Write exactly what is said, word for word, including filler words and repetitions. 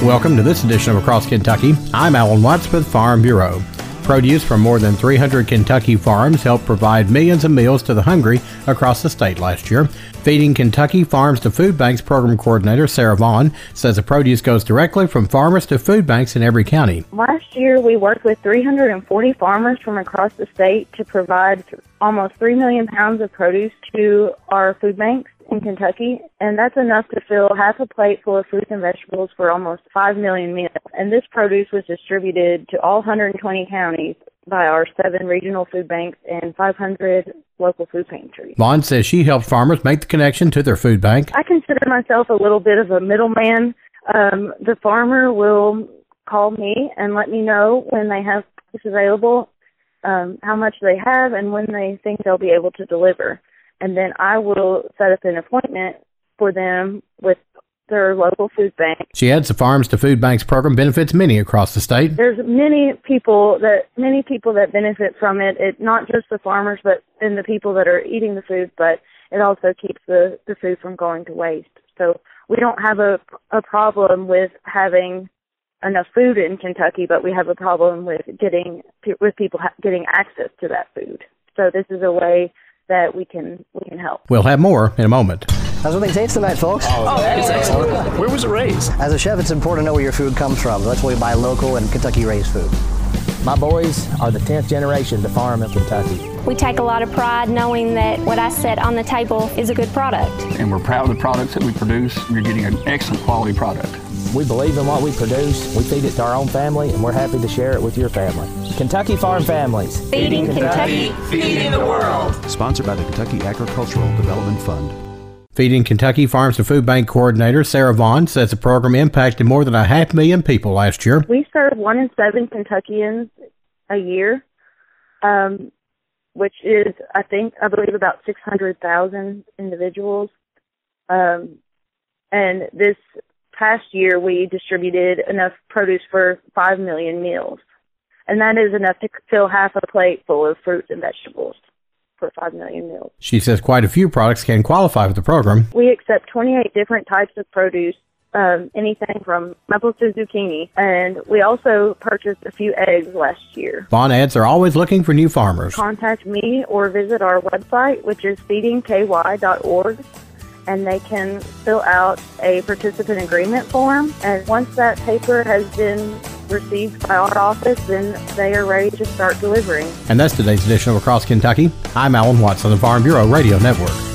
Welcome to this edition of Across Kentucky. I'm Alan Watts with Farm Bureau. Produce from more than three hundred Kentucky farms helped provide millions of meals to the hungry across the state last year. Feeding Kentucky Farms to Food Banks Program Coordinator Sarah Vaughn says the produce goes directly from farmers to food banks in every county. Last year, we worked with three hundred forty farmers from across the state to provide almost three million pounds of produce to our food banks in Kentucky, and that's enough to fill half a plate full of fruits and vegetables for almost five million meals. And this produce was distributed to all one hundred twenty counties by our seven regional food banks and five hundred local food pantries. Vaughn says she helps farmers make the connection to their food bank. I consider myself a little bit of a middleman. Um, the farmer will call me and let me know when they have this available, um, how much they have, and when they think they'll be able to deliver. And then I will set up an appointment for them with their local food bank. She adds the Farms to Food Banks program benefits many across the state. There's many people that many people that benefit from it. It not just the farmers, but and the people that are eating the food, but it also keeps the, the food from going to waste. So we don't have a a problem with having enough food in Kentucky, but we have a problem with getting with people getting access to that food. So this is a way that we can we can help. We'll have more in a moment. How's everything taste tonight, folks? Oh, that is excellent. Where was it raised? As a chef, it's important to know where your food comes from. That's why we buy local and Kentucky-raised food. My boys are the tenth generation to farm in Kentucky. We take a lot of pride knowing that what I set on the table is a good product. And we're proud of the products that we produce. We're getting an excellent quality product. We believe in what we produce. We feed it to our own family, and we're happy to share it with your family. Kentucky Farm Families. Feeding Kentucky, feeding the world. Sponsored by the Kentucky Agricultural Development Fund. Feeding Kentucky Farms to Food Bank Coordinator Sarah Vaughn says the program impacted more than a half million people last year. We serve one in seven Kentuckians a year, um, which is, I think, I believe about six hundred thousand individuals. Um, and this past year, we distributed enough produce for five million meals. And that is enough to fill half a plate full of fruits and vegetables for five million meals. She says quite a few products can qualify for the program. We accept twenty-eight different types of produce, um, anything from apples to zucchini. And we also purchased a few eggs last year. Vaughn adds they're always looking for new farmers. Contact me or visit our website, which is feeding k y dot org. And they can fill out a participant agreement form. And once that paper has been received by our office, then they are ready to start delivering. And that's today's edition of Across Kentucky. I'm Alan Watts on the Farm Bureau Radio Network.